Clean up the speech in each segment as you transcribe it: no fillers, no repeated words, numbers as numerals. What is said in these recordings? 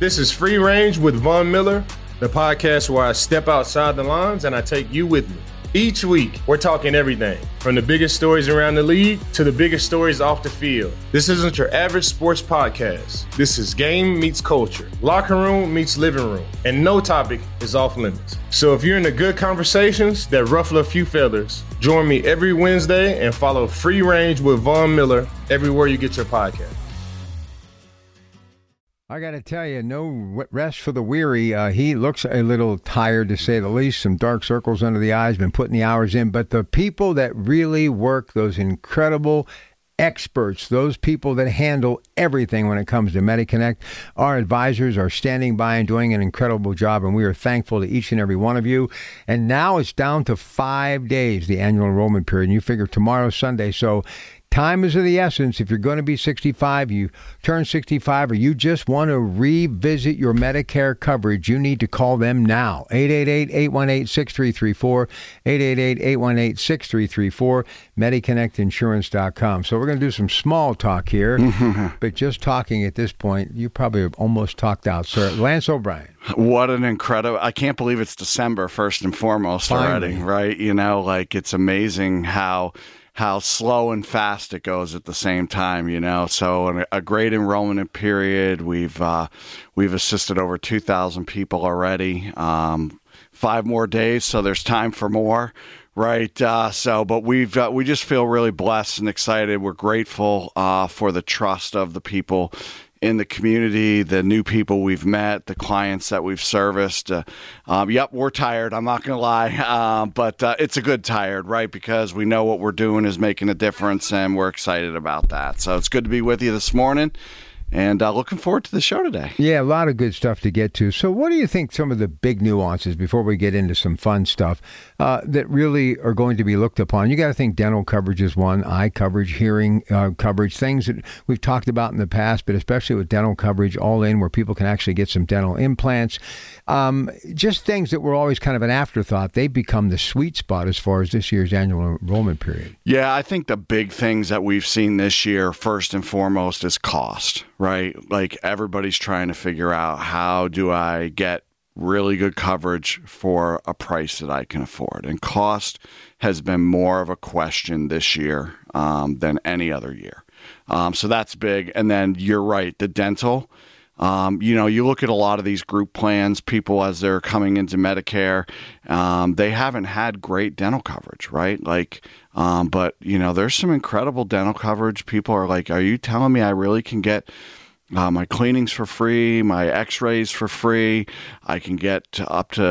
This is Free Range with Von Miller, the podcast where I step outside the lines and I take you with me. Each week, we're talking everything from the biggest stories around the league to the biggest stories off the field. This isn't your average sports podcast. This is game meets culture, locker room meets living room, and no topic is off limits. So if you're into good conversations that ruffle a few feathers, join me every Wednesday and follow Free Range with Von Miller everywhere you get your podcast. I got to tell you, no rest for the weary. He looks a little tired, to say the least. Some dark circles under the eyes, been putting the hours in. But the people that really work, those incredible experts, those people that handle everything when it comes to MediConnect, our advisors are standing by and doing an incredible job, and we are thankful to each and every one of you. And now it's down to 5 days, the annual enrollment period, and you figure tomorrow's Sunday, so time is of the essence. If you're going to be 65, you turn 65, or you just want to revisit your Medicare coverage, you need to call them now. 888-818-6334, 888-818-6334, MediConnectInsurance.com. So we're going to do some small talk here, but just talking at this point, you probably have almost talked out, sir. Lance O'Brien. What an incredible, I can't believe it's December, first and foremost. Finally. Already, right? You know, like, it's amazing how slow and fast it goes at the same time, you know. So a great enrollment period. We've assisted over 2,000 people already. 5 more days, so there's time for more, right? But we just feel really blessed and excited. We're grateful for the trust of the people in the community, the new people we've met, the clients that we've serviced. Yep, we're tired. I'm not going to lie. But it's a good tired, right? Because we know what we're doing is making a difference, and we're excited about that. So it's good to be with you this morning, and looking forward to the show today. Yeah, a lot of good stuff to get to. So what do you think some of the big nuances, before we get into some fun stuff, that really are going to be looked upon? You got to think dental coverage is one, eye coverage, hearing coverage, things that we've talked about in the past, but especially with dental coverage all in, where people can actually get some dental implants. Just things that were always kind of an afterthought. They've become the sweet spot as far as this year's annual enrollment period. Yeah, I think the big things that we've seen this year, first and foremost, is cost, right? Like, everybody's trying to figure out, how do I get really good coverage for a price that I can afford? And cost has been more of a question this year than any other year. So that's big. And then you're right, the dental. You look at a lot of these group plans, people as they're coming into Medicare, they haven't had great dental coverage, right? But there's some incredible dental coverage. People are like, are you telling me I really can get my cleanings for free, my x-rays for free? I can get up to,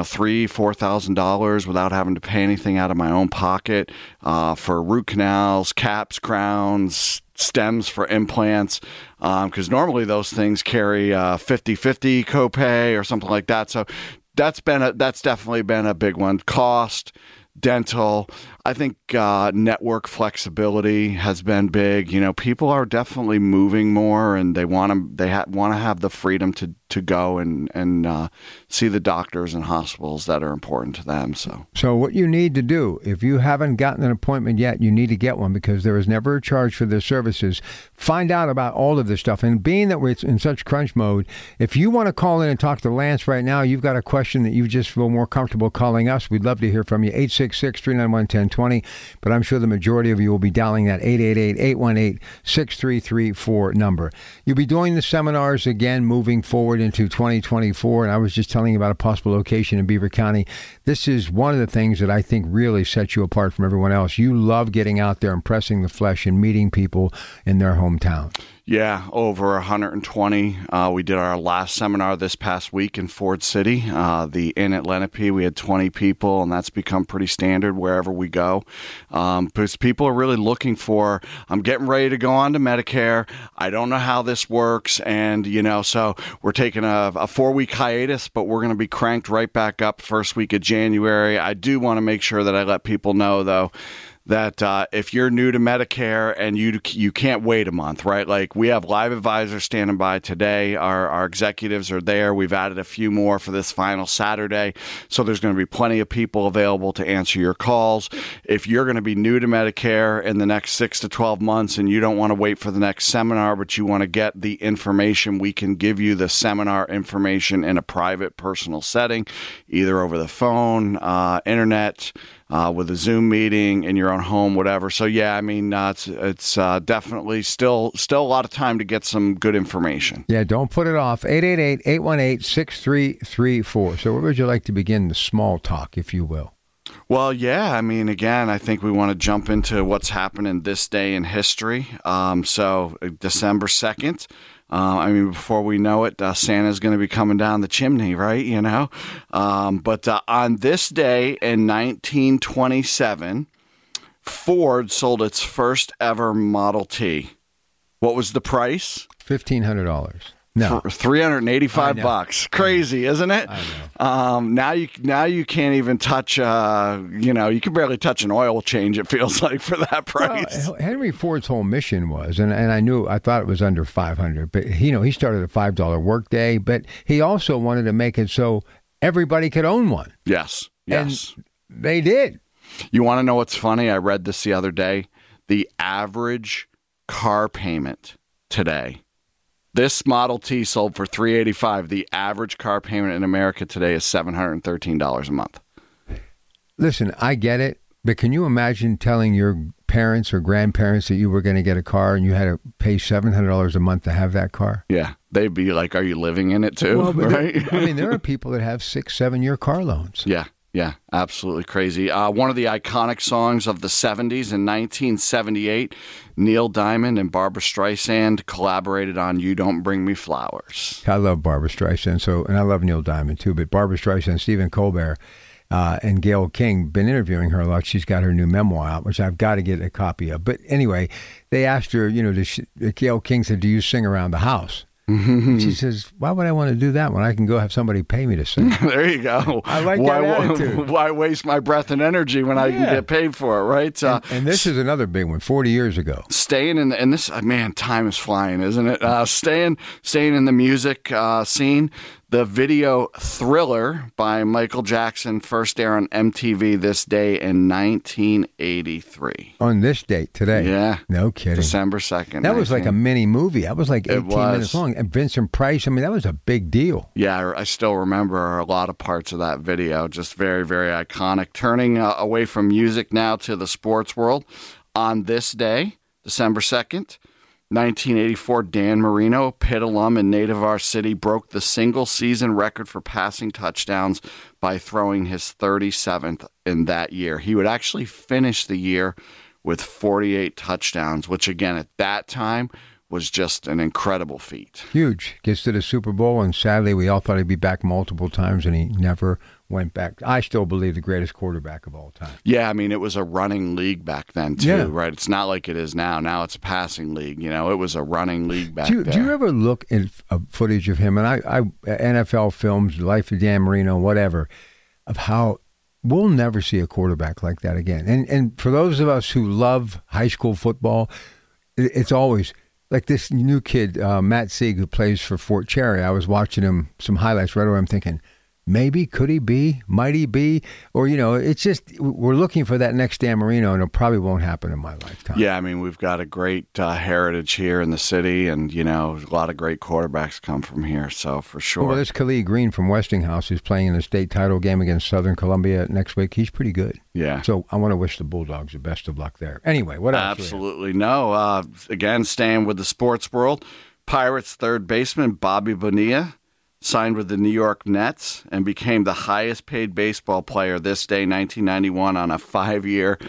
$3,000-$4,000 without having to pay anything out of my own pocket, for root canals, caps, crowns, stems for implants, because normally those things carry 50-50 copay or something like that. So that's definitely been a big one. Cost, dental. I think network flexibility has been big. People are definitely moving more, and they want to have the freedom to go and see the doctors and hospitals that are important to them. So what you need to do, if you haven't gotten an appointment yet, you need to get one, because there is never a charge for their services. Find out about all of this stuff. And being that we're in such crunch mode, if you want to call in and talk to Lance right now, you've got a question that you just feel more comfortable calling us, we'd love to hear from you. 866-391-1020. But I'm sure the majority of you will be dialing that 888-818-6334 number. You'll be doing the seminars again moving forward into 2024, and I was just telling you about a possible location in Beaver County. This is one of the things that I think really sets you apart from everyone else. You love getting out there and pressing the flesh and meeting people in their hometown. Yeah, over 120. We did our last seminar this past week in Ford City, the Inn at Lenape. We had 20 people, and that's become pretty standard wherever we go. Because people are really looking for, I'm getting ready to go on to Medicare. I don't know how this works. And, so we're taking a 4-week hiatus, but we're going to be cranked right back up first week of January. I do want to make sure that I let people know, though, that if you're new to Medicare and you can't wait a month, right? Like we have live advisors standing by today. Our executives are there. We've added a few more for this final Saturday. So there's going to be plenty of people available to answer your calls. If you're going to be new to Medicare in the next 6 to 12 months and you don't want to wait for the next seminar, but you want to get the information, we can give you the seminar information in a private, personal setting, either over the phone, internet, with a Zoom meeting in your own home, whatever. So yeah, I mean, it's definitely still a lot of time to get some good information. Yeah, don't put it off. 888-818-6334. So where would you like to begin the small talk, if you will? Well, yeah, I mean, again, I think we want to jump into what's happening this day in history. So December 2nd. I mean, before we know it, Santa's going to be coming down the chimney, right? You know? But on this day in 1927, Ford sold its first ever Model T. What was the price? $1,500. No, for $385. Crazy, isn't it? I know. Now you can't even touch. You can barely touch an oil change. It feels like for that price. Well, Henry Ford's whole mission was, and I thought it was under $500, but he started a $5 workday, but he also wanted to make it so everybody could own one. Yes. And they did. You want to know what's funny? I read this the other day. The average car payment today. This Model T sold for $385. The average car payment in America today is $713 a month. Listen, I get it, but can you imagine telling your parents or grandparents that you were going to get a car and you had to pay $700 a month to have that car? Yeah, they'd be like, "Are you living in it too?" Well, right? I mean, there are people that have 6-7 year car loans. Yeah, absolutely crazy. One of the iconic songs of the 70s in 1978, Neil Diamond and Barbra Streisand collaborated on You Don't Bring Me Flowers. I love Barbra Streisand, and I love Neil Diamond too, but Barbra Streisand, Stephen Colbert, and Gayle King, been interviewing her a lot. She's got her new memoir out, which I've got to get a copy of. But anyway, they asked her, Gayle King said, "Do you sing around the house?" She says, "Why would I want to do that when I can go have somebody pay me to sing?" There you go. I like that attitude. Why waste my breath and energy when I can get paid for it, right? And this is another big one, 40 years ago. Staying in this, man, time is flying, isn't it? Staying in the music scene. The video Thriller by Michael Jackson first aired on MTV this day in 1983. On this date today? Yeah. No kidding. December 2nd. That was like a mini movie. That was like 18 minutes long. And Vincent Price, I mean, that was a big deal. Yeah, I still remember a lot of parts of that video. Just very, very iconic. Turning away from music now to the sports world. On this day, December 2nd, 1984, Dan Marino, Pitt alum and native of our city, broke the single-season record for passing touchdowns by throwing his 37th in that year. He would actually finish the year with 48 touchdowns, which, again, at that time was just an incredible feat. Huge. Gets to the Super Bowl, and sadly, we all thought he'd be back multiple times, and he never went back. I still believe the greatest quarterback of all time. Yeah, I mean, it was a running league back then, too, right? It's not like it is now. Now it's a passing league. It was a running league back there. Do you ever look at footage of him, and I NFL films, Life of Dan Marino, whatever, of how we'll never see a quarterback like that again. And for those of us who love high school football, it's always like this new kid, Matt Sieg, who plays for Fort Cherry. I was watching him, some highlights right away. I'm thinking, maybe, could he be? Might he be? Or, it's just, we're looking for that next Dan Marino, and it probably won't happen in my lifetime. Yeah, I mean, we've got a great heritage here in the city, and, a lot of great quarterbacks come from here, so for sure. Well, there's Khalid Green from Westinghouse, who's playing in the state title game against Southern Columbia next week. He's pretty good. Yeah. So I want to wish the Bulldogs the best of luck there. Anyway, what else? Absolutely. No. Again, staying with the sports world, Pirates third baseman Bobby Bonilla signed with the New York Nets and became the highest paid baseball player this day, 1991, on a 5-year,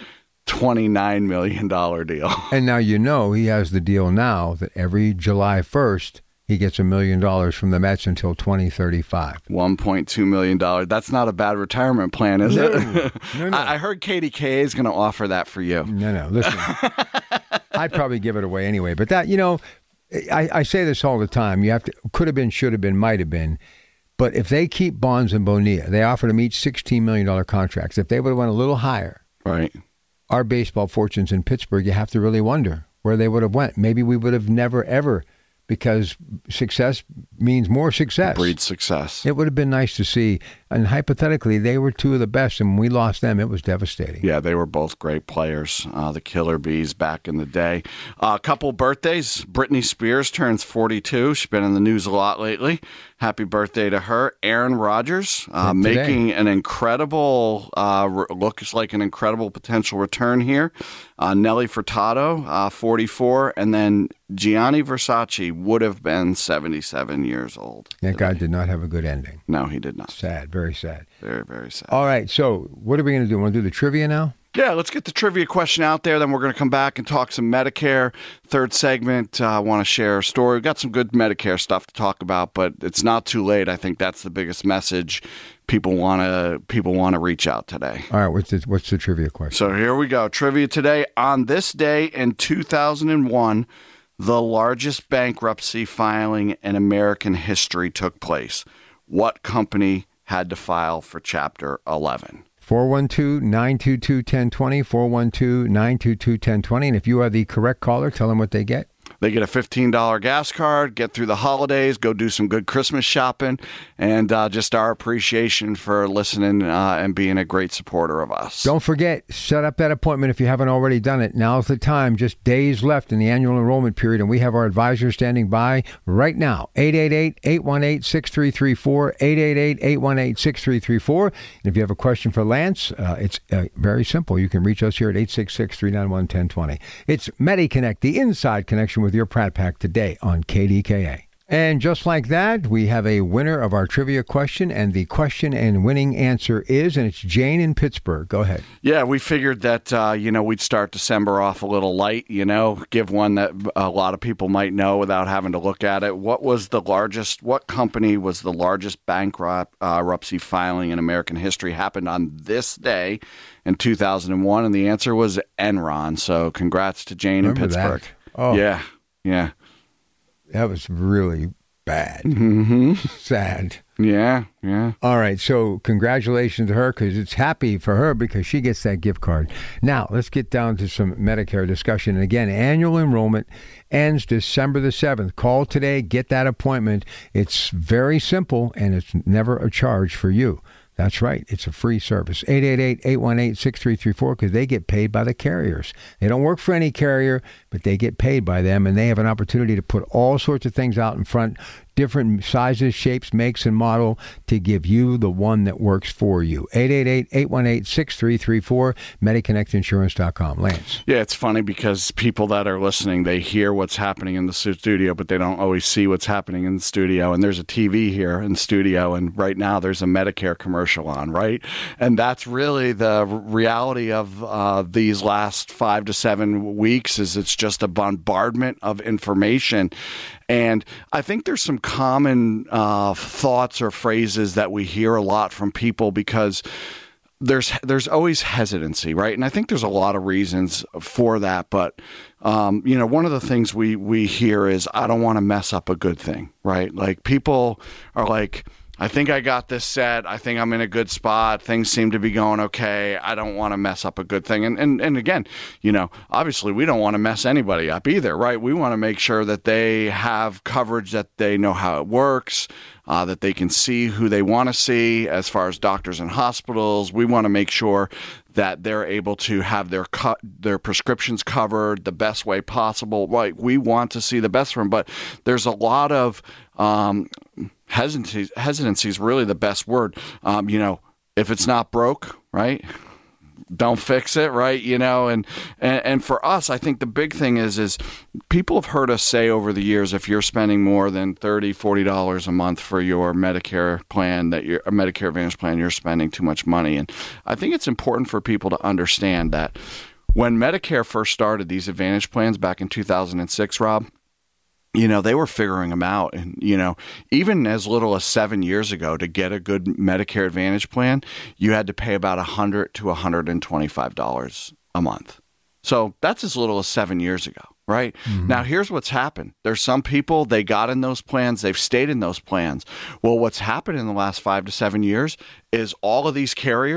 $29 million deal. And now he has the deal now that every July 1st, he gets $1 million from the Mets until 2035. $1.2 million. That's not a bad retirement plan, is it? No. I heard KDKA is going to offer that for you. No. Listen, I'd probably give it away anyway. But that, I say this all the time. You have to, could have been, should have been, might have been. But if they keep Bonds and Bonilla, they offered them each $16 million contracts. If they would have went a little higher, right, our baseball fortunes in Pittsburgh, you have to really wonder where they would have went. Maybe we would have never, ever, because success means more success. Breeds success. It would have been nice to see. And hypothetically, they were two of the best, and when we lost them, it was devastating. Yeah, they were both great players, the Killer Bees back in the day. A couple birthdays. Britney Spears turns 42. She's been in the news a lot lately. Happy birthday to her. Aaron Rodgers making an incredible, looks like an incredible potential return here. Nelly Furtado, 44. And then Gianni Versace would have been 77 years old. That guy did not have a good ending. No, he did not. Sad, very sad. Very, very sad. All right, so what are we going to do? Want to do the trivia now? Yeah, let's get the trivia question out there. Then we're going to come back and talk some Medicare. Third segment, I want to share a story. We've got some good Medicare stuff to talk about, but it's not too late. I think that's the biggest message. People want to reach out today. All right, what's the trivia question? So here we go. Trivia today. On this day in 2001, the largest bankruptcy filing in American history took place. What company had to file for Chapter 11? 412-922-1020, 412-922-1020. And if you are the correct caller, tell them what they get. They get a $15 gas card, get through the holidays, go do some good Christmas shopping, and just our appreciation for listening and being a great supporter of us. Don't forget, set up that appointment if you haven't already done it. Now's the time. Just days left in the annual enrollment period, and we have our advisors standing by right now. 888-818-6334, 888-818-6334. And if you have a question for Lance, it's very simple. You can reach us here at 866-391-1020. It's MediConnect, the inside connection with your Pratt Pack today on KDKA. And just like that, we have a winner of our trivia question, and the question and winning answer is, and it's Jane in Pittsburgh. Go ahead. Yeah, we figured that, we'd start December off a little light, give one that a lot of people might know without having to look at it. What company was the largest bankruptcy filing in American history? Happened on this day in 2001, and the answer was Enron. So congrats to Jane in Pittsburgh. That? Oh. Yeah. That was really bad. Mm-hmm. Sad. Yeah. All right, so congratulations to her, because it's happy for her because she gets that gift card. Now, let's get down to some Medicare discussion. And again, annual enrollment ends December the 7th. Call today, get that appointment. It's very simple, and it's never a charge for you. That's right. It's a free service. 888-818-6334, because they get paid by the carriers. They don't work for any carrier, but they get paid by them, and they have an opportunity to put all sorts of things out in front, different sizes, shapes, makes, and model, to give you the one that works for you. 888-818-6334, MediConnectInsurance.com. Lance. Yeah, it's funny because people that are listening, they hear what's happening in the studio, but they don't always see what's happening in the studio. And there's a TV here in the studio, and right now there's a Medicare commercial on, right? And that's really the reality of these last 5 to 7 weeks. Is it's just a bombardment of information. And I think there's some common thoughts or phrases that we hear a lot from people, because there's always hesitancy, right? And I think there's a lot of reasons for that. But, one of the things we hear is, I don't want to mess up a good thing, right? Like, people are like, I think I got this set. I think I'm in a good spot. Things seem to be going okay. I don't want to mess up a good thing. And again, obviously we don't want to mess anybody up either, right? We want to make sure that they have coverage, that they know how it works, that they can see who they want to see as far as doctors and hospitals. We want to make sure that they're able to have their prescriptions covered the best way possible. Right? We want to see the best for them, but there's a lot of hesitancy is really the best word. If it's not broke, right, don't fix it, right? And for us, I think the big thing is people have heard us say over the years, if you're spending more than $30, $40 a month for your Medicare plan, a Medicare Advantage plan, you're spending too much money. And I think it's important for people to understand that when Medicare first started these Advantage plans back in 2006, Rob, they were figuring them out. And, even as little as 7 years ago, to get a good Medicare Advantage plan, you had to pay about $100 to $125 a month. So that's as little as 7 years ago, right? Mm-hmm. Now, here's what's happened. There's some people, they got in those plans, they've stayed in those plans. Well, what's happened in the last 5 to 7 years is all of these carriers,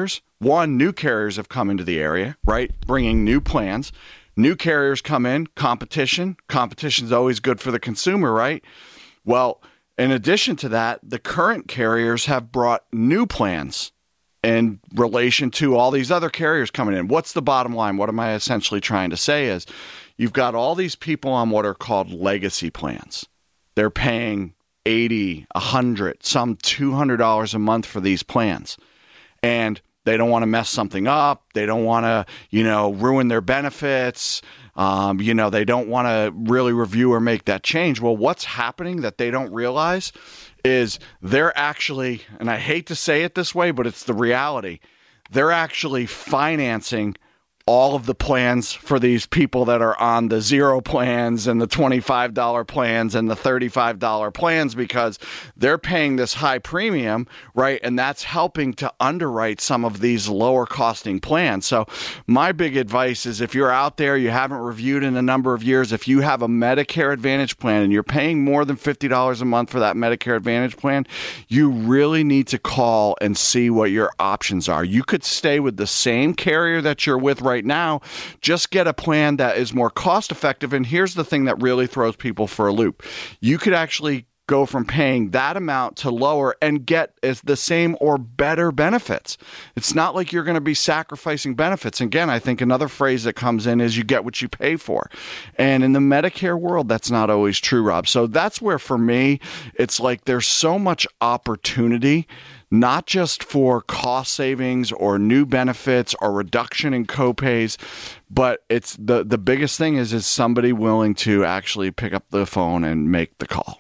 one, new carriers have come into the area, right? Bringing new plans. New carriers come in, competition. Competition is always good for the consumer, right? Well, in addition to that, the current carriers have brought new plans in relation to all these other carriers coming in. What's the bottom line? What am I essentially trying to say is you've got all these people on what are called legacy plans. They're paying $80, $100, some $200 a month for these plans. And they don't want to mess something up. They don't want to, ruin their benefits. They don't want to really review or make that change. Well, what's happening that they don't realize is they're actually, and I hate to say it this way, but it's the reality, they're actually financing all of the plans for these people that are on the $0 plans and the $25 plans and the $35 plans because they're paying this high premium, right? And that's helping to underwrite some of these lower costing plans. So my big advice is if you're out there, you haven't reviewed in a number of years, if you have a Medicare Advantage plan and you're paying more than $50 a month for that Medicare Advantage plan, you really need to call and see what your options are. You could stay with the same carrier that you're with right now, just get a plan that is more cost effective. And here's the thing that really throws people for a loop. You could actually go from paying that amount to lower and get the same or better benefits. It's not like you're going to be sacrificing benefits. Again, I think another phrase that comes in is you get what you pay for. And in the Medicare world, that's not always true, Rob. So that's where, for me, it's like there's so much opportunity, not just for cost savings or new benefits or reduction in copays, but it's the biggest thing is somebody willing to actually pick up the phone and make the call.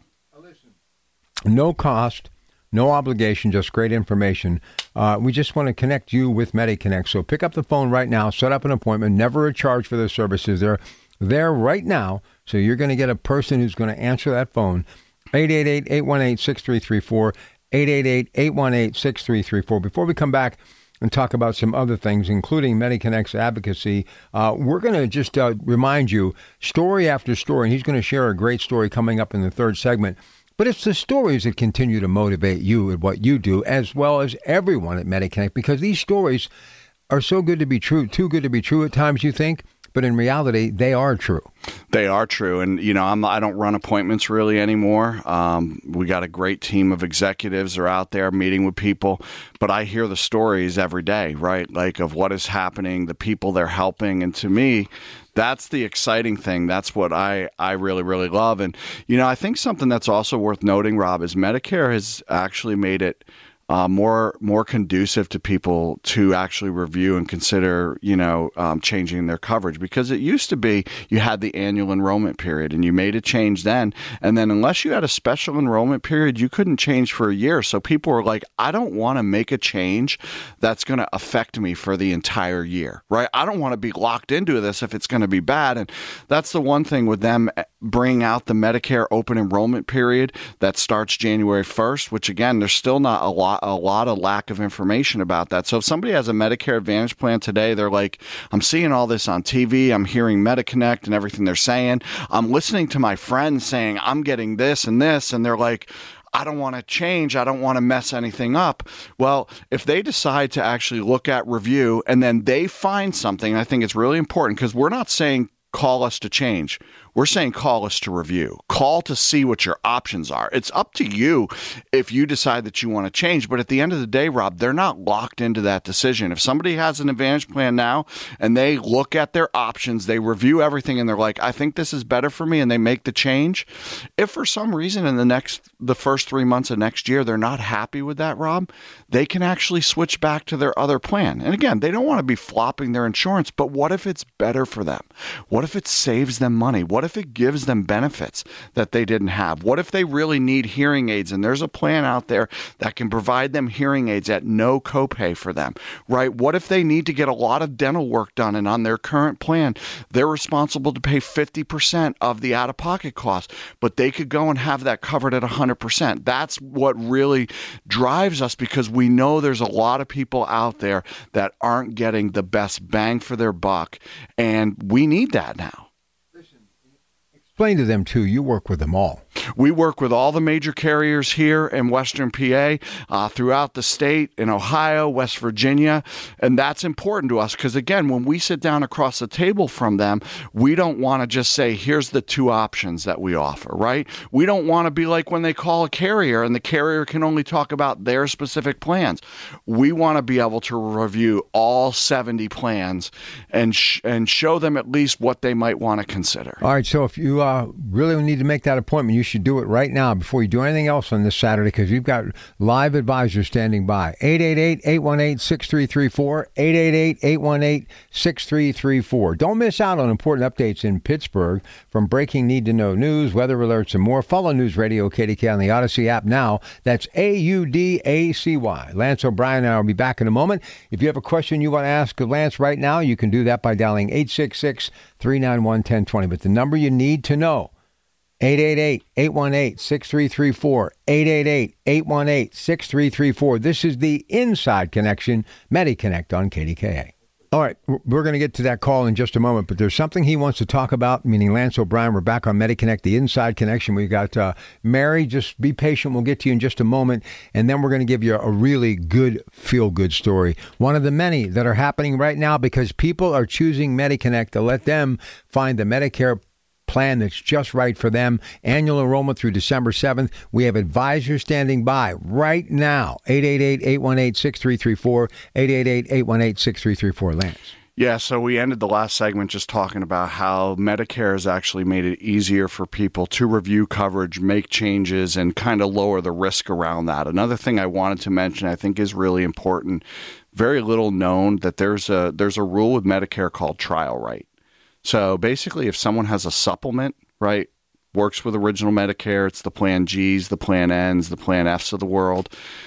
No cost, no obligation, just great information. We just want to connect you with MediConnect. So pick up the phone right now, set up an appointment, never a charge for their services. They're there right now, so you're going to get a person who's going to answer that phone. 888-818-6334, 888-818-6334. Before we come back and talk about some other things, including MediConnect's advocacy, we're going to just remind you, story after story, and he's going to share a great story coming up in the third segment. But it's the stories that continue to motivate you at what you do, as well as everyone at MediConnect, because these stories are so good to be true, too good to be true at times, you think, but in reality, they are true. They are true. And, I don't run appointments really anymore. We got a great team of executives are out there meeting with people, but I hear the stories every day, right? Like of what is happening, the people they're helping. And to me, that's the exciting thing. That's what I really, really love. And, I think something that's also worth noting, Rob, is Medicare has actually made it more conducive to people to actually review and consider, changing their coverage. Because it used to be you had the annual enrollment period and you made a change then. And then unless you had a special enrollment period, you couldn't change for a year. So people were like, I don't want to make a change that's going to affect me for the entire year, right? I don't want to be locked into this if it's going to be bad. And that's the one thing with them bringing out the Medicare open enrollment period that starts January 1st, which again, there's still not a lot of lack of information about that. So if somebody has a Medicare Advantage plan today, they're like, I'm seeing all this on TV, I'm hearing MediConnect and everything they're saying, I'm listening to my friends saying I'm getting this, and they're like, I don't want to change. I don't want to mess anything up. Well, if they decide to actually look at review and then they find something, I think it's really important because we're not saying call us to change. We're saying call us to review. Call to see what your options are. It's up to you if you decide that you want to change. But at the end of the day, Rob, they're not locked into that decision. If somebody has an Advantage plan now and they look at their options, they review everything and they're like, I think this is better for me, and they make the change. If for some reason in the first 3 months of next year, they're not happy with that, Rob, they can actually switch back to their other plan. And again, they don't want to be flopping their insurance, but what if it's better for them? What if it saves them money? What if it gives them benefits that they didn't have? What if they really need hearing aids and there's a plan out there that can provide them hearing aids at no copay for them, right? What if they need to get a lot of dental work done and on their current plan, they're responsible to pay 50% of the out-of-pocket cost, but they could go and have that covered at 100%. That's what really drives us, because we know there's a lot of people out there that aren't getting the best bang for their buck, and we need that now. Explain to them, too, you work with them all. We work with all the major carriers here in Western PA, throughout the state, in Ohio, West Virginia, and that's important to us because, again, when we sit down across the table from them, we don't want to just say, here's the two options that we offer, right? We don't want to be like when they call a carrier and the carrier can only talk about their specific plans. We want to be able to review all 70 plans and show them at least what they might want to consider. All right, so if you really need to make that appointment, you should do it right now before you do anything else on this Saturday because you've got live advisors standing by. 888-818-6334, 888-818-6334. Don't miss out on important updates in Pittsburgh from breaking need-to-know news, weather alerts, and more. Follow News Radio KDK on the Odyssey app now. That's AUDACY. Lance O'Brien and I will be back in a moment. If you have a question you want to ask Lance right now, you can do that by dialing 866-391-1020. But the number you need to know, 888-818-6334, 888-818-6334. This is the Inside Connection, MediConnect on KDKA. All right, we're going to get to that call in just a moment, but there's something he wants to talk about, meaning Lance O'Brien. We're back on MediConnect, the Inside Connection. We got Mary. Just be patient. We'll get to you in just a moment, and then we're going to give you a really good, feel-good story. One of the many that are happening right now because people are choosing MediConnect to let them find the Medicare plan that's just right for them. Annual enrollment through December 7th. We have advisors standing by right now. 888-818-6334, 888-818-6334. Lance. Yeah, so we ended the last segment just talking about how Medicare has actually made it easier for people to review coverage, make changes, and kind of lower the risk around that. Another thing I wanted to mention I think is really important, very little known, that there's a rule with Medicare called trial right. So basically, if someone has a supplement, right, works with original Medicare, it's the Plan Gs, the Plan Ns, the Plan Fs of the world.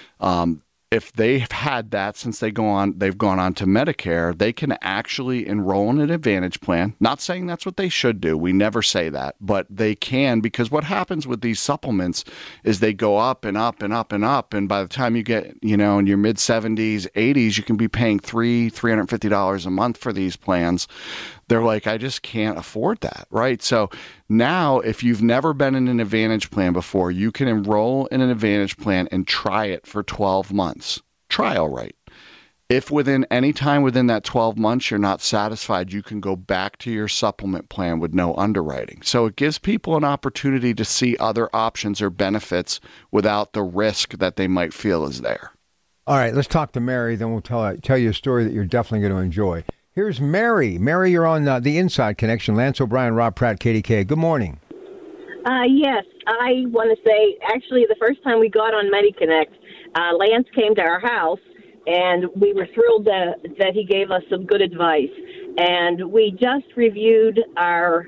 If they've had that since they've gone on to Medicare, they can actually enroll in an Advantage plan. Not saying that's what they should do. We never say that, but they can, because what happens with these supplements is they go up and up and up and up. And by the time you get, in your mid 70s, 80s, you can be paying $350 a month for these plans. They're like, I just can't afford that, right? So now, if you've never been in an Advantage plan before, you can enroll in an Advantage plan and try it for 12 months. Trial right. If within any time within that 12 months you're not satisfied, you can go back to your supplement plan with no underwriting. So it gives people an opportunity to see other options or benefits without the risk that they might feel is there. All right, let's talk to Mary, then we'll tell you a story that you're definitely going to enjoy. Here's Mary. Mary, you're on the Inside Connection. Lance O'Brien, Rob Pratt, KDK. Good morning. Yes, I want to say, actually, the first time we got on MediConnect, Lance came to our house, and we were thrilled that he gave us some good advice. And we just reviewed our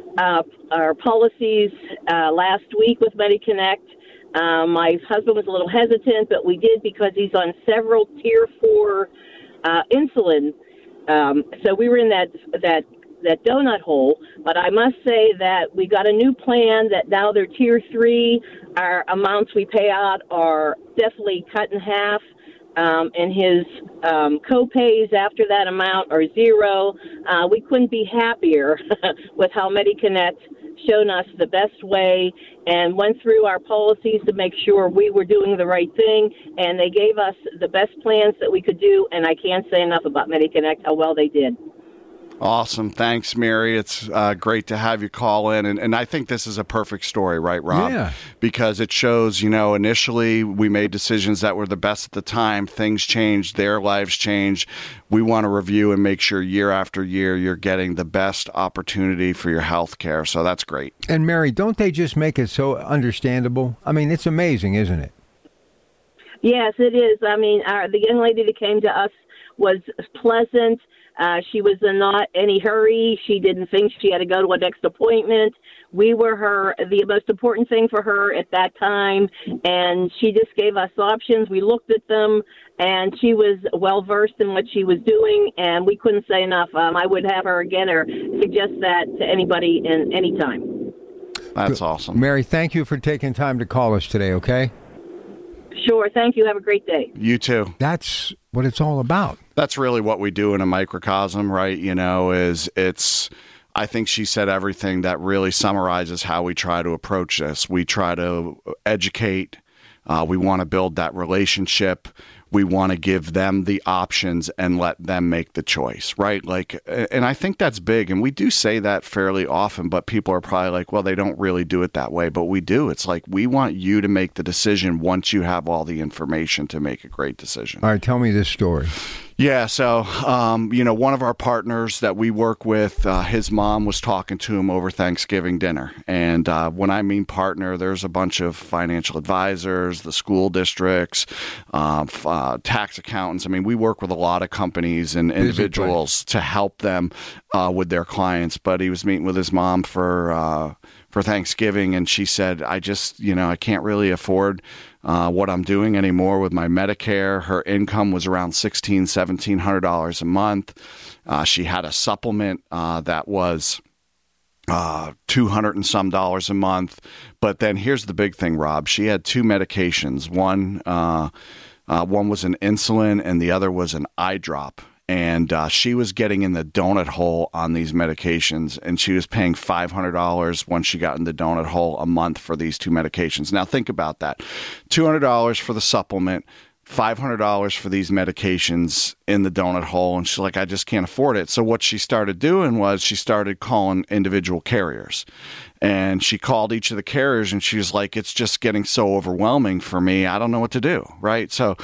policies last week with MediConnect. My husband was a little hesitant, but we did because he's on several Tier 4 insulin. So we were in that donut hole, but I must say that we got a new plan that now they're Tier 3. Our amounts we pay out are definitely cut in half, and his co-pays after that amount are zero. We couldn't be happier with how MediConnect shown us the best way and went through our policies to make sure we were doing the right thing, and they gave us the best plans that we could do, and I can't say enough about MediConnect, how well they did. Awesome. Thanks, Mary. It's great to have you call in. And I think this is a perfect story, right, Rob? Yeah. Because it shows, initially we made decisions that were the best at the time. Things changed. Their lives changed. We want to review and make sure year after year you're getting the best opportunity for your health care. So that's great. And Mary, don't they just make it so understandable? I mean, it's amazing, isn't it? Yes, it is. I mean, the young lady that came to us was pleasant. She was in not any hurry. She didn't think she had to go to a next appointment. We were the most important thing for her at that time, and she just gave us options. We looked at them, and she was well-versed in what she was doing, and we couldn't say enough. I would have her again or suggest that to anybody in any time. That's awesome. Mary, thank you for taking time to call us today, okay? Sure. Thank you. Have a great day. You too. That's what it's all about. That's really what we do in a microcosm, right? Is it's I think she said everything that really summarizes how we try to approach this. We try to educate. We want to build that relationship. We want to give them the options and let them make the choice, right? Like, and I think that's big. And we do say that fairly often, but people are probably like, well, they don't really do it that way. But we do. It's like, we want you to make the decision once you have all the information to make a great decision. All right, tell me this story. Yeah. So, one of our partners that we work with, his mom was talking to him over Thanksgiving dinner. And when I mean partner, there's a bunch of financial advisors, the school districts, tax accountants. I mean, we work with a lot of companies and individuals to help them with their clients. But he was meeting with his mom for Thanksgiving, and she said, I just, I can't really afford what I'm doing anymore with my Medicare. Her income was around $1,700 a month. She had a supplement that was $200 and some a month. But then here's the big thing, Rob. She had two medications. One was an insulin, and the other was an eye drop. And she was getting in the donut hole on these medications, and she was paying $500 once she got in the donut hole a month for these two medications. Now, think about that. $200 for the supplement, $500 for these medications in the donut hole. And she's like, I just can't afford it. So what she started doing was she started calling individual carriers. And she called each of the carriers, and she was like, it's just getting so overwhelming for me. I don't know what to do, right? So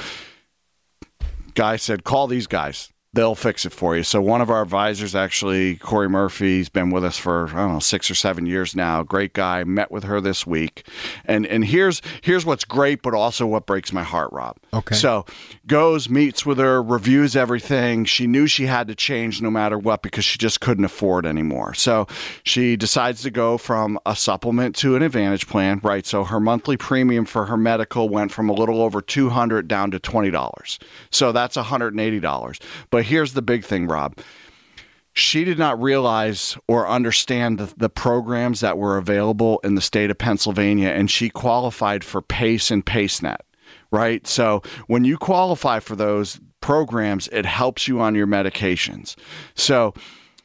guy said, call these guys. They'll fix it for you. So one of our advisors, actually, Corey Murphy, he's been with us for, 6 or 7 years now. Great guy. Met with her this week. And here's what's great, but also what breaks my heart, Rob. Okay. So goes, meets with her, reviews everything. She knew she had to change no matter what because she just couldn't afford anymore. So she decides to go from a supplement to an Advantage plan, right? So her monthly premium for her medical went from a little over $200 down to $20. So that's $180. But here's the big thing, Rob. She did not realize or understand the programs that were available in the state of Pennsylvania, and she qualified for PACE and PACENet, right? So when you qualify for those programs, it helps you on your medications. So,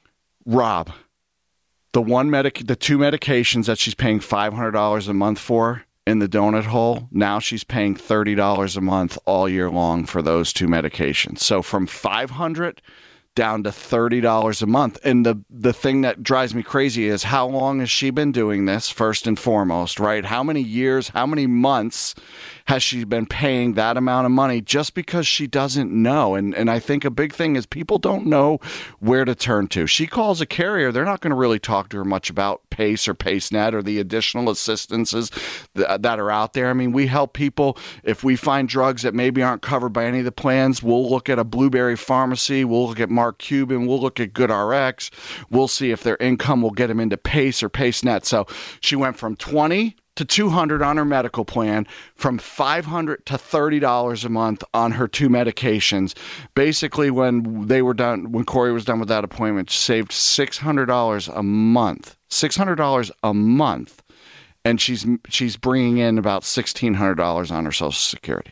Rob, the two medications that she's paying $500 a month for in the donut hole, now she's paying $30 a month all year long for those two medications. So from $500 down to $30 a month. And the thing that drives me crazy is how long has she been doing this, first and foremost, right? How many years, how many months has she been paying that amount of money just because she doesn't know? And I think a big thing is people don't know where to turn to. She calls a carrier. They're not going to really talk to her much about PACE or PACENet or the additional assistances that are out there. I mean, we help people. If we find drugs that maybe aren't covered by any of the plans, we'll look at a Blueberry Pharmacy. We'll look at Mark Cuban. We'll look at GoodRx. We'll see if their income will get them into PACE or PACENet. So she went from $20 to $200 on her medical plan, from $500 to $30 a month on her two medications. Basically, when Corey was done with that appointment, saved $600 a month. $600 a month, and she's bringing in about $1,600 on her Social Security.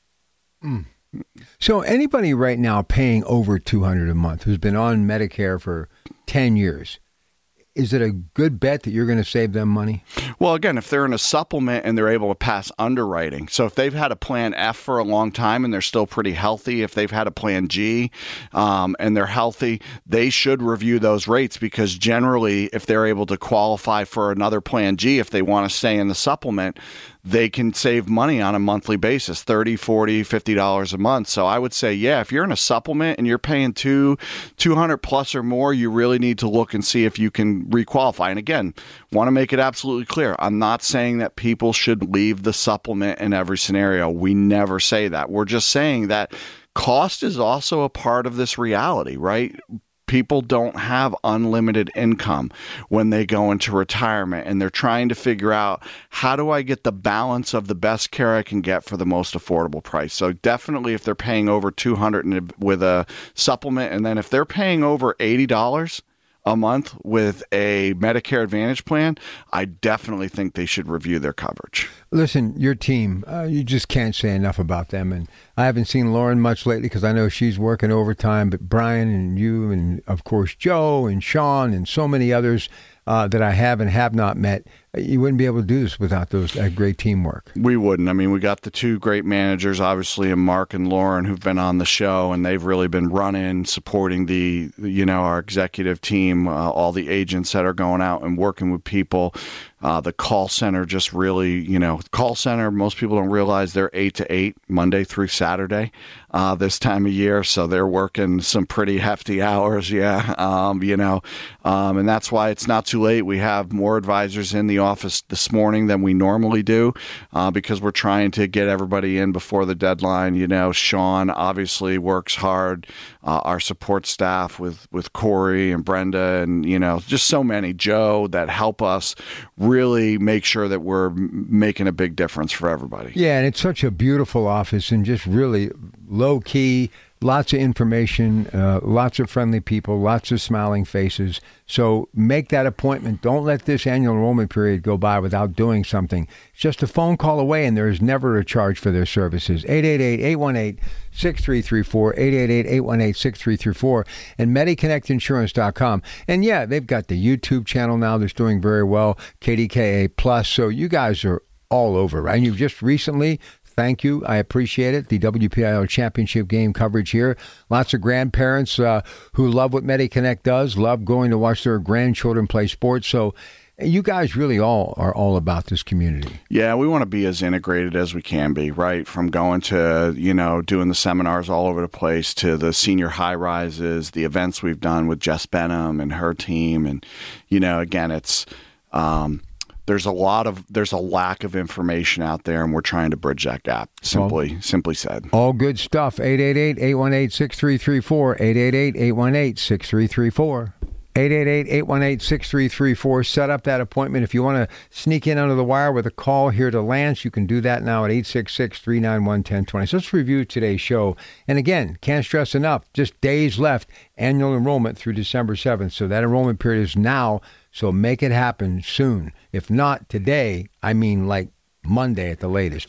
Mm. So anybody right now paying over $200 a month who's been on Medicare for 10 years, is it a good bet that you're going to save them money? Well, again, if they're in a supplement and they're able to pass underwriting. So if they've had a plan F for a long time and they're still pretty healthy, if they've had a plan G and they're healthy, they should review those rates, because generally if they're able to qualify for another plan G, if they want to stay in the supplement, they can save money on a monthly basis, $30, $40, $50 a month. So I would say, yeah, if you're in a supplement and you're paying $200 plus or more, you really need to look and see if you can requalify. And again, want to make it absolutely clear, I'm not saying that people should leave the supplement in every scenario. We never say that. We're just saying that cost is also a part of this reality, right? People don't have unlimited income when they go into retirement, and they're trying to figure out, how do I get the balance of the best care I can get for the most affordable price? So definitely if they're paying over $200 with a supplement, and then if they're paying over $80 a month with a Medicare Advantage plan, I definitely think they should review their coverage. Listen, your team, you just can't say enough about them. And I haven't seen Lauren much lately because I know she's working overtime, but Brian and you and, of course, Joe and Sean and so many others that I have and have not met, you wouldn't be able to do this without that great teamwork. We wouldn't. I mean, we got the two great managers, obviously, and Mark and Lauren, who've been on the show, and they've really been running, supporting our executive team, all the agents that are going out and working with people. The call center just really, call center, most people don't realize they're 8 to 8, Monday through Saturday this time of year. So they're working some pretty hefty hours. Yeah. And that's why it's not too late. We have more advisors in the office this morning than we normally do because we're trying to get everybody in before the deadline. Sean obviously works hard. Our support staff with Corey and Brenda and, just so many, Joe, that help us really make sure that we're making a big difference for everybody. Yeah, and it's such a beautiful office and just really low-key, lots of information, lots of friendly people, lots of smiling faces. So make that appointment. Don't let this annual enrollment period go by without doing something. It's just a phone call away, and there is never a charge for their services. 888-818-6334, 888-818-6334, and MediConnectInsurance.com. And yeah, they've got the YouTube channel now that's doing very well, KDKA Plus. So you guys are all over, right? And you've just recently, thank you, I appreciate it, the WPIL Championship game coverage here. Lots of grandparents who love what MediConnect does, love going to watch their grandchildren play sports. So you guys really are all about this community. Yeah, we want to be as integrated as we can be, right? From going to, doing the seminars all over the place to the senior high rises, the events we've done with Jess Benham and her team. And, again, it's there's a lack of information out there, and we're trying to bridge that gap, simply said. All good stuff. 888-818-6334, 888-818-6334. 888-818-6334. Set up that appointment. If you want to sneak in under the wire with a call here to Lance, you can do that now at 866-391-1020. So let's review today's show. And again, can't stress enough, just days left, annual enrollment through December 7th. So that enrollment period is now, so make it happen soon. If not today, I mean like Monday at the latest.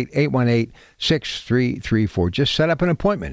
888-818-6334. Just set up an appointment.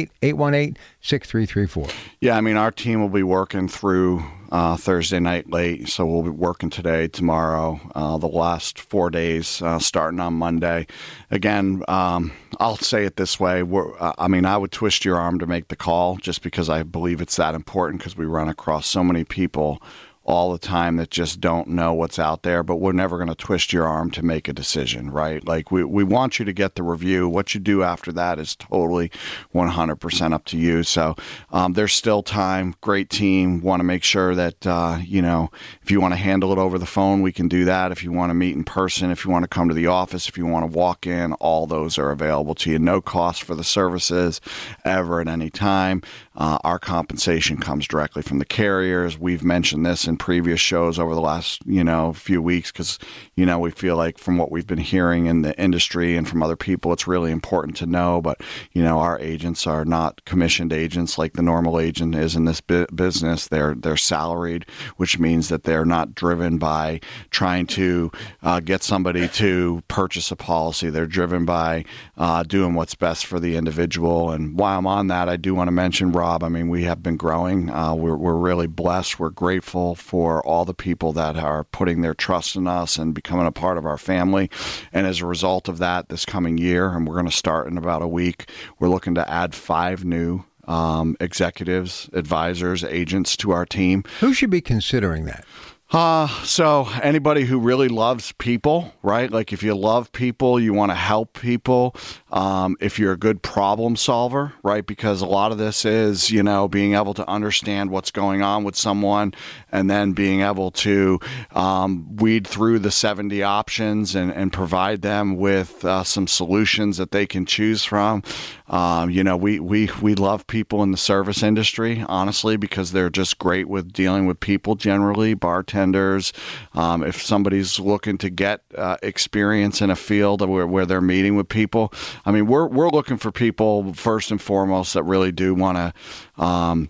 888-818-6334. Yeah, I mean, our team will be working through Thursday night late, so we'll be working today, tomorrow, the last 4 days, starting on Monday. Again, I'll say it this way. I would twist your arm to make the call just because I believe it's that important because we run across so many people all the time that just don't know what's out there, but we're never going to twist your arm to make a decision, right? Like we want you to get the review. What you do after that is totally 100% up to you. So there's still time. Great team. Want to make sure that, if you want to handle it over the phone, we can do that. If you want to meet in person, if you want to come to the office, if you want to walk in, all those are available to you. No cost for the services ever at any time. Our compensation comes directly from the carriers. We've mentioned this in previous shows over the last, few weeks because, we feel like from what we've been hearing in the industry and from other people, it's really important to know. But, our agents are not commissioned agents like the normal agent is in this business. They're salaried, which means that they're not driven by trying to get somebody to purchase a policy. They're driven by doing what's best for the individual. And while I'm on that, I do want to mention, Rob, I mean, we have been growing. We're really blessed. We're grateful for all the people that are putting their trust in us and becoming a part of our family. And as a result of that, this coming year, and we're going to start in about a week, we're looking to add 5 new executives, advisors, agents to our team. Who should be considering that? So anybody who really loves people, right? Like if you love people, you want to help people. If you're a good problem solver, right? Because a lot of this is, being able to understand what's going on with someone and then being able to weed through the 70 options and provide them with some solutions that they can choose from. We love people in the service industry, honestly, because they're just great with dealing with people generally, bartenders. If somebody's looking to get experience in a field where they're meeting with people, I mean, we're looking for people first and foremost that really do want to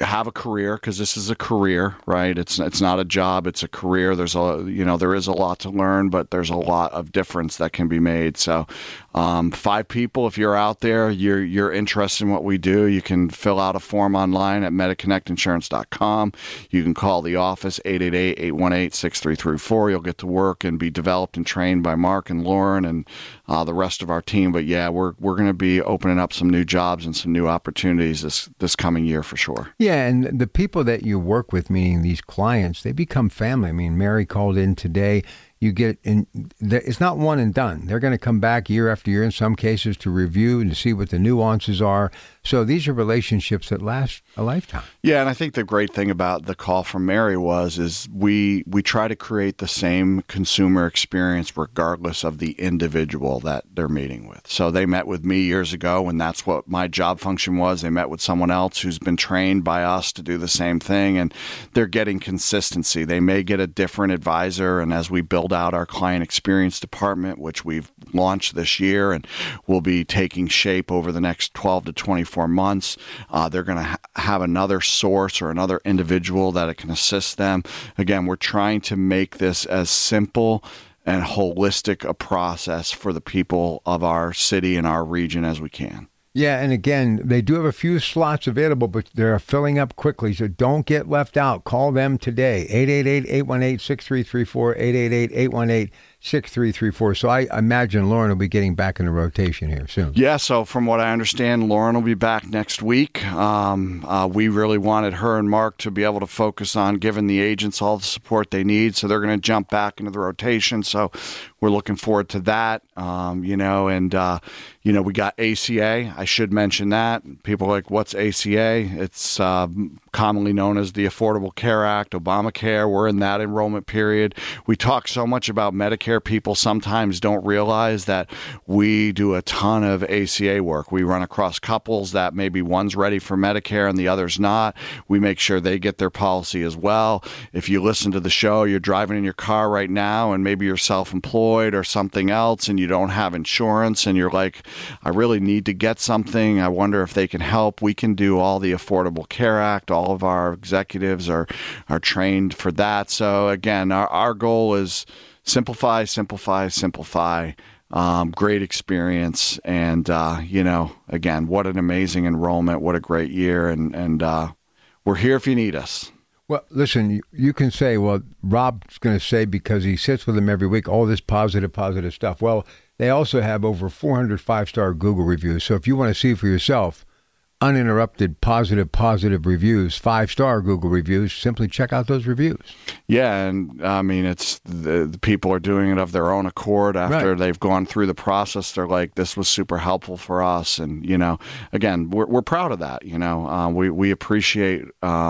have a career, because this is a career, right? It's not a job, it's a career. There is a lot to learn, but there's a lot of difference that can be made. So 5 people, if you're out there, you're interested in what we do, you can fill out a form online at MediConnectInsurance.com. You can call the office 888-818-6334. You'll get to work and be developed and trained by Mark and Lauren and the rest of our team. But yeah, we're going to be opening up some new jobs and some new opportunities this coming year for sure. Yeah, and the people that you work with, meaning these clients, they become family. I mean, Mary called in today. It's not one and done. They're going to come back year after year in some cases to review and to see what the nuances are. So these are relationships that last a lifetime. Yeah, and I think the great thing about the call from Mary is we try to create the same consumer experience regardless of the individual that they're meeting with. So they met with me years ago, and that's what my job function was. They met with someone else who's been trained by us to do the same thing, and they're getting consistency. They may get a different advisor, and as we build out our client experience department, which we've launched this year and will be taking shape over the next 12 to 24 months, they're going to have another source or another individual that it can assist them. Again, we're trying to make this as simple and holistic a process for the people of our city and our region as we can. Yeah, and again, they do have a few slots available, but they're filling up quickly, so don't get left out. Call them today, 888-818-6334, 888-818-6334. So I imagine Lauren will be getting back in the rotation here soon. Yeah, so from what I understand, Lauren will be back next week. We really wanted her and Mark to be able to focus on giving the agents all the support they need, so they're going to jump back into the rotation. So we're looking forward to that, we got ACA. I should mention that. People are like, what's ACA? It's commonly known as the Affordable Care Act, Obamacare. We're in that enrollment period. We talk so much about Medicare. People sometimes don't realize that we do a ton of ACA work. We run across couples that maybe one's ready for Medicare and the other's not. We make sure they get their policy as well. If you listen to the show, you're driving in your car right now and maybe you're self-employed or something else and you don't have insurance and you're like, I really need to get something. I wonder if they can help. We can do all the Affordable Care Act. All of our executives are trained for that. So again, our goal is simplify, simplify, simplify. Great experience. And, again, what an amazing enrollment. What a great year. And we're here if you need us. Well, listen, you can say, well, Rob's going to say because he sits with them every week, all this positive stuff. Well, they also have over 400 5-star Google reviews. So if you want to see for yourself uninterrupted positive reviews, 5-star Google reviews, simply check out those reviews. Yeah, and I mean, it's the people are doing it of their own accord after they've gone through the process. They're like, this was super helpful for us. And, again, we're proud of that. We appreciate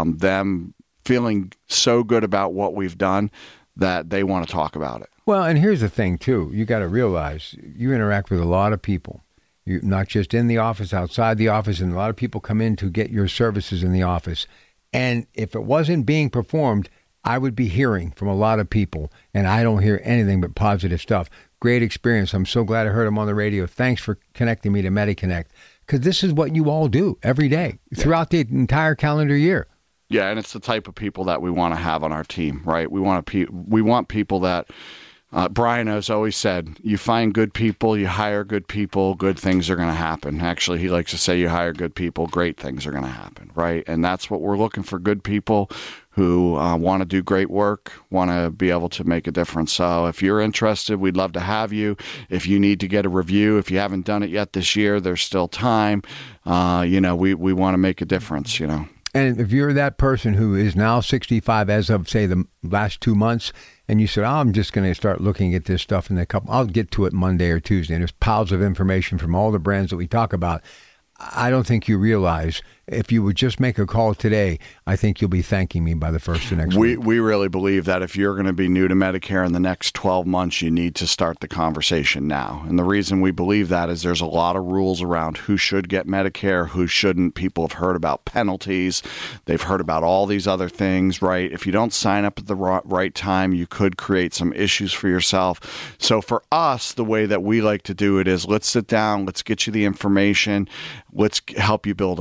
them feeling so good about what we've done that they want to talk about it. Well, and here's the thing, too. You got to realize you interact with a lot of people. You're not just in the office, outside the office, and a lot of people come in to get your services in the office. And if it wasn't being performed, I would be hearing from a lot of people, and I don't hear anything but positive stuff. Great experience. I'm so glad I heard them on the radio. Thanks for connecting me to MediConnect, because this is what you all do every day throughout the entire calendar year. Yeah, and it's the type of people that we want to have on our team, right? We want people that Brian has always said, you find good people, you hire good people, good things are going to happen. Actually, he likes to say you hire good people, great things are going to happen, right? And that's what we're looking for, good people who want to do great work, want to be able to make a difference. So if you're interested, we'd love to have you. If you need to get a review, if you haven't done it yet this year, there's still time. We want to make a difference, And if you're that person who is now 65 as of, say, the last 2 months, and you said, I'm just going to start looking at this stuff in a couple, I'll get to it Monday or Tuesday, and there's piles of information from all the brands that we talk about. I don't think you realize if you would just make a call today, I think you'll be thanking me by the first of next week. We really believe that if you're going to be new to Medicare in the next 12 months, you need to start the conversation now. And the reason we believe that is there's a lot of rules around who should get Medicare, who shouldn't. People have heard about penalties. They've heard about all these other things, right? If you don't sign up at the right time, you could create some issues for yourself. So for us, the way that we like to do it is let's sit down, let's get you the information, let's help you build a timeline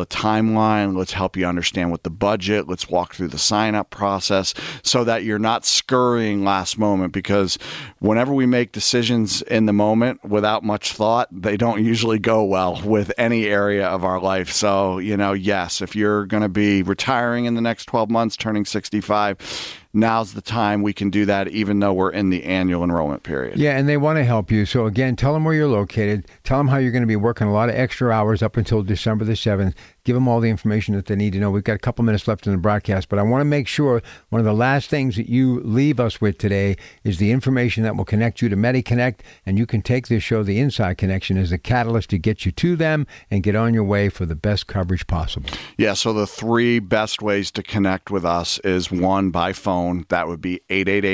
streamline. Let's help you understand what the budget. Let's walk through the sign-up process so that you're not scurrying last moment, because whenever we make decisions in the moment without much thought, they don't usually go well with any area of our life. So, yes, if you're going to be retiring in the next 12 months, turning 65, now's the time we can do that, even though we're in the annual enrollment period. Yeah, and they want to help you. So again, tell them where you're located. Tell them how you're going to be working a lot of extra hours up until December the 7th. Give them all the information that they need to know. We've got a couple minutes left in the broadcast, but I want to make sure one of the last things that you leave us with today is the information that will connect you to MediConnect, and you can take this show, The Inside Connection, as a catalyst to get you to them and get on your way for the best coverage possible. Yeah, so the 3 best ways to connect with us is, 1, by phone. That would be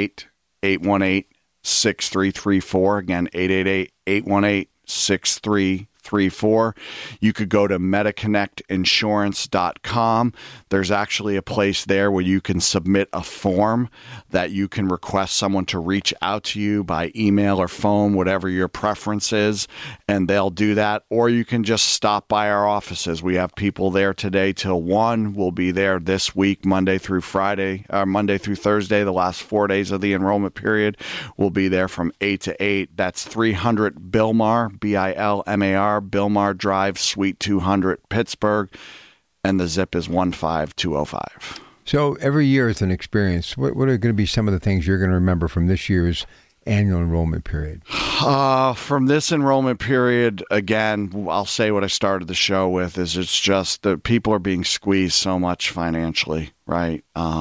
888-818-6334. Again, 888-818-6334. You could go to MediConnectInsurance.com. There's actually a place there where you can submit a form that you can request someone to reach out to you by email or phone, whatever your preference is, and they'll do that. Or you can just stop by our offices. We have people there today till 1. We'll be there this week, Monday through Thursday, the last 4 days of the enrollment period. We'll be there from 8 to 8. That's 300 Bilmar, Bilmar, Bilmar Drive, Suite 200, Pittsburgh, and the zip is 15205. So every year is an experience. What are going to be some of the things you're going to remember from this year's annual enrollment period? From this enrollment period, again, I'll say what I started the show with, is it's just that people are being squeezed so much financially, right?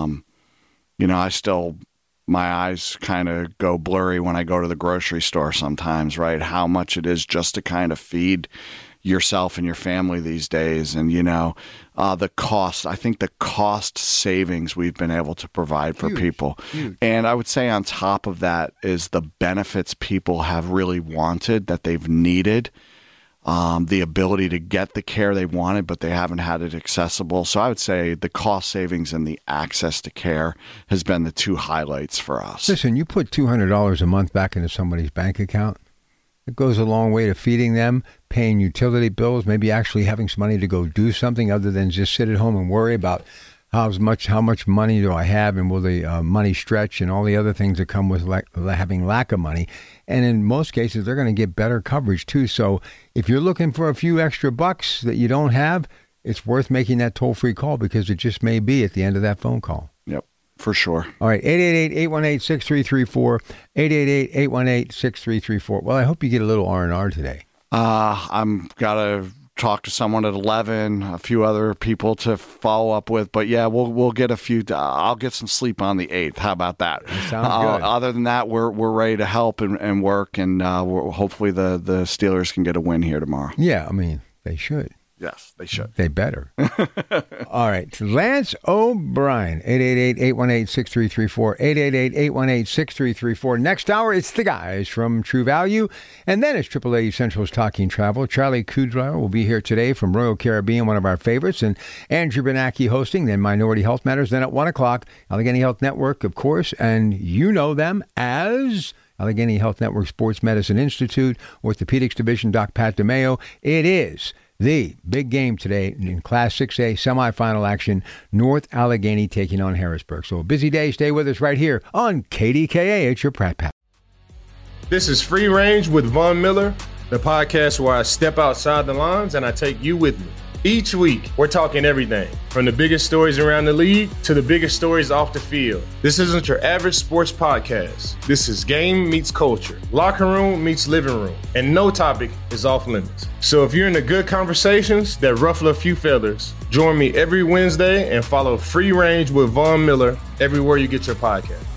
My eyes kind of go blurry when I go to the grocery store sometimes, right? How much it is just to kind of feed yourself and your family these days. And, the cost, I think the cost savings we've been able to provide for people. Huge. And I would say on top of that is the benefits people have really wanted, that they've needed. The ability to get the care they wanted, but they haven't had it accessible. So I would say the cost savings and the access to care has been the 2 highlights for us. Listen, you put $200 a month back into somebody's bank account. It goes a long way to feeding them, paying utility bills, maybe actually having some money to go do something other than just sit at home and worry about how much money do I have, and will the money stretch, and all the other things that come with having lack of money. And in most cases, they're going to get better coverage too. So if you're looking for a few extra bucks that you don't have, it's worth making that toll-free call, because it just may be at the end of that phone call. Yep, for sure. All right, 888-818-6334, 888-818-6334. Well, I hope you get a little R&R today. I'm got to talk to someone at 11, a few other people to follow up with, but yeah, we'll get a few. I'll get some sleep on the 8th. How about that? That sounds good. Other than that, we're ready to help and work, and hopefully the Steelers can get a win here tomorrow. Yeah, I mean, they should. Yes, they should. They better. All right. Lance O'Brien, 888-818-6334, 888-818-6334. Next hour, it's the guys from True Value. And then it's AAA Central's Talking Travel. Charlie Kudrow will be here today from Royal Caribbean, one of our favorites, and Andrew Benacki hosting, then Minority Health Matters. Then at 1 o'clock, Allegheny Health Network, of course, and you know them as Allegheny Health Network Sports Medicine Institute, Orthopedics Division, Doc Pat DeMeo. It is the big game today in Class 6A semifinal action, North Allegheny taking on Harrisburg. So a busy day. Stay with us right here on KDKA. It's your Pratt Pat. This is Free Range with Von Miller, the podcast where I step outside the lines and I take you with me. Each week, we're talking everything from the biggest stories around the league to the biggest stories off the field. This isn't your average sports podcast. This is game meets culture, locker room meets living room, and no topic is off limits. So if you're into good conversations that ruffle a few feathers, join me every Wednesday and follow Free Range with Von Miller everywhere you get your podcast.